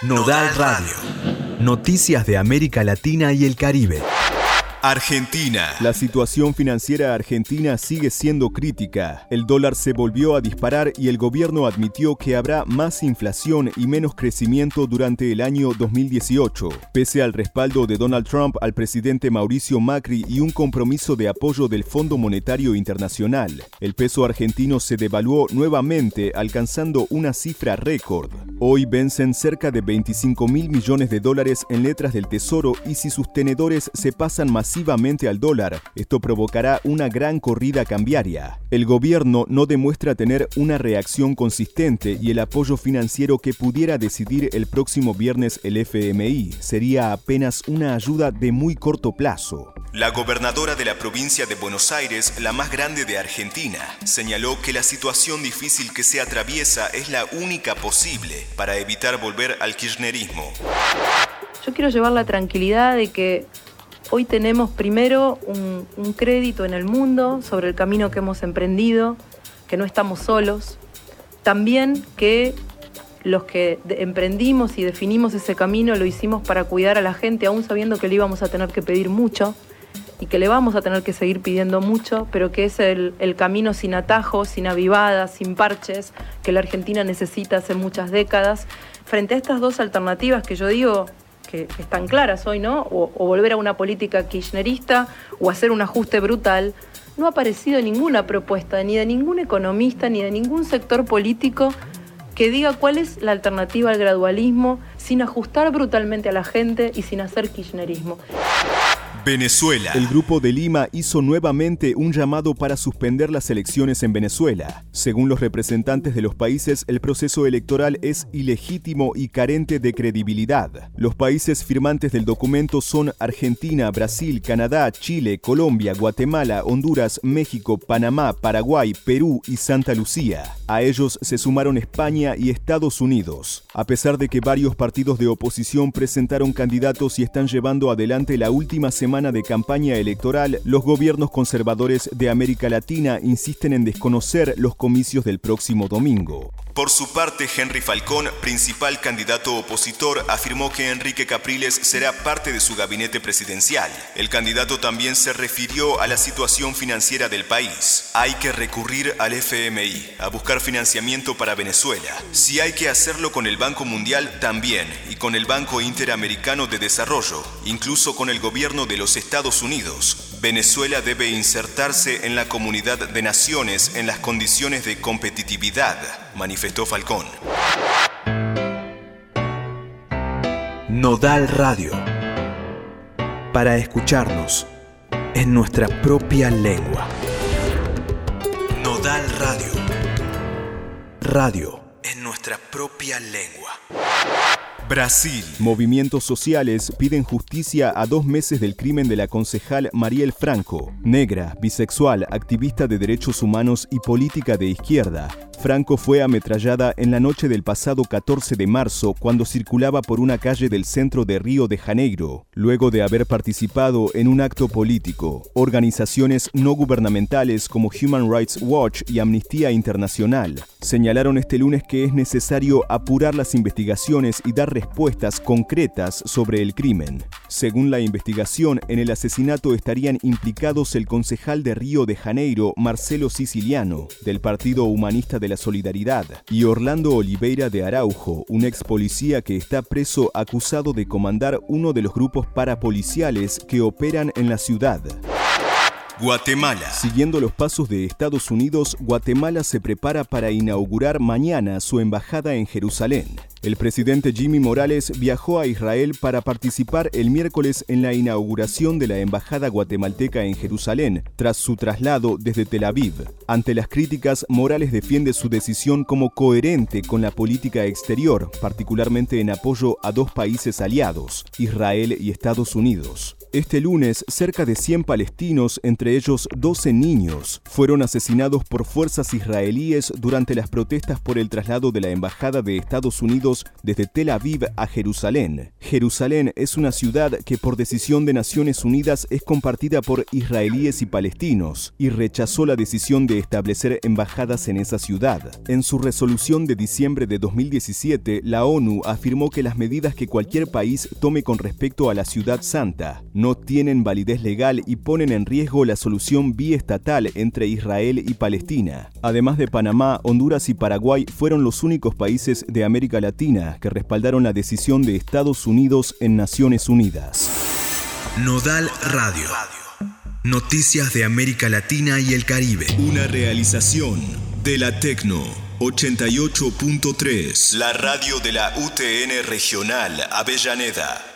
Nodal Radio. Noticias de América Latina y el Caribe. Argentina. La situación financiera argentina sigue siendo crítica. El dólar se volvió a disparar y el gobierno admitió que habrá más inflación y menos crecimiento durante el año 2018. Pese al respaldo de Donald Trump al presidente Mauricio Macri y un compromiso de apoyo del Fondo Monetario Internacional, el peso argentino se devaluó nuevamente, alcanzando una cifra récord. Hoy vencen cerca de 25.000 millones de dólares en letras del Tesoro y si sus tenedores se pasan masivamente al dólar, esto provocará una gran corrida cambiaria. El gobierno no demuestra tener una reacción consistente y el apoyo financiero que pudiera decidir el próximo viernes el FMI sería apenas una ayuda de muy corto plazo. La gobernadora de la provincia de Buenos Aires, la más grande de Argentina, señaló que la situación difícil que se atraviesa es la única posible para evitar volver al kirchnerismo. Yo quiero llevar la tranquilidad de que hoy tenemos primero un crédito en el mundo sobre el camino que hemos emprendido, que no estamos solos. También que los que emprendimos y definimos ese camino lo hicimos para cuidar a la gente, aún sabiendo que le íbamos a tener que pedir mucho y que le vamos a tener que seguir pidiendo mucho, pero que es el camino sin atajos, sin avivadas, sin parches, que la Argentina necesita hace muchas décadas. Frente a estas dos alternativas que yo digo que están claras hoy, ¿no? O volver a una política kirchnerista o hacer un ajuste brutal, no ha aparecido ninguna propuesta ni de ningún economista ni de ningún sector político que diga cuál es la alternativa al gradualismo sin ajustar brutalmente a la gente y sin hacer kirchnerismo. Venezuela. El Grupo de Lima hizo nuevamente un llamado para suspender las elecciones en Venezuela. Según los representantes de los países, el proceso electoral es ilegítimo y carente de credibilidad. Los países firmantes del documento son Argentina, Brasil, Canadá, Chile, Colombia, Guatemala, Honduras, México, Panamá, Paraguay, Perú y Santa Lucía. A ellos se sumaron España y Estados Unidos. A pesar de que varios partidos de oposición presentaron candidatos y están llevando adelante la última semana de campaña electoral, los gobiernos conservadores de América Latina insisten en desconocer los comicios del próximo domingo. Por su parte, Henry Falcón, principal candidato opositor, afirmó que Enrique Capriles será parte de su gabinete presidencial. El candidato también se refirió a la situación financiera del país. Hay que recurrir al FMI, a buscar financiamiento para Venezuela. Si hay que hacerlo con el Banco Mundial, también, y con el Banco Interamericano de Desarrollo, incluso con el gobierno de los Estados Unidos. Venezuela debe insertarse en la comunidad de naciones en las condiciones de competitividad, manifestó Falcón. Nodal Radio. Para escucharnos en nuestra propia lengua. Nodal Radio. Radio en nuestra propia lengua. Brasil. Movimientos sociales piden justicia a 2 meses del crimen de la concejal Marielle Franco. Negra, bisexual, activista de derechos humanos y política de izquierda. Franco fue ametrallada en la noche del pasado 14 de marzo cuando circulaba por una calle del centro de Río de Janeiro, luego de haber participado en un acto político. Organizaciones no gubernamentales como Human Rights Watch y Amnistía Internacional señalaron este lunes que es necesario apurar las investigaciones y dar respuestas concretas sobre el crimen. Según la investigación, en el asesinato estarían implicados el concejal de Río de Janeiro, Marcelo Siciliano, del Partido Humanista de la Solidaridad, y Orlando Oliveira de Araujo, un ex policía que está preso acusado de comandar uno de los grupos parapoliciales que operan en la ciudad. Guatemala. Siguiendo los pasos de Estados Unidos, Guatemala se prepara para inaugurar mañana su embajada en Jerusalén. El presidente Jimmy Morales viajó a Israel para participar el miércoles en la inauguración de la embajada guatemalteca en Jerusalén, tras su traslado desde Tel Aviv. Ante las críticas, Morales defiende su decisión como coherente con la política exterior, particularmente en apoyo a 2 países aliados, Israel y Estados Unidos. Este lunes, cerca de 100 palestinos, entre ellos 12 niños, fueron asesinados por fuerzas israelíes durante las protestas por el traslado de la Embajada de Estados Unidos desde Tel Aviv a Jerusalén. Jerusalén es una ciudad que por decisión de Naciones Unidas es compartida por israelíes y palestinos y rechazó la decisión de establecer embajadas en esa ciudad. En su resolución de diciembre de 2017, la ONU afirmó que las medidas que cualquier país tome con respecto a la Ciudad Santa no tienen validez legal y ponen en riesgo la solución biestatal entre Israel y Palestina. Además de Panamá, Honduras y Paraguay fueron los únicos países de América Latina que respaldaron la decisión de Estados Unidos en Naciones Unidas. Nodal Radio. Noticias de América Latina y el Caribe. Una realización de la Tecno 88.3. La radio de la UTN Regional Avellaneda.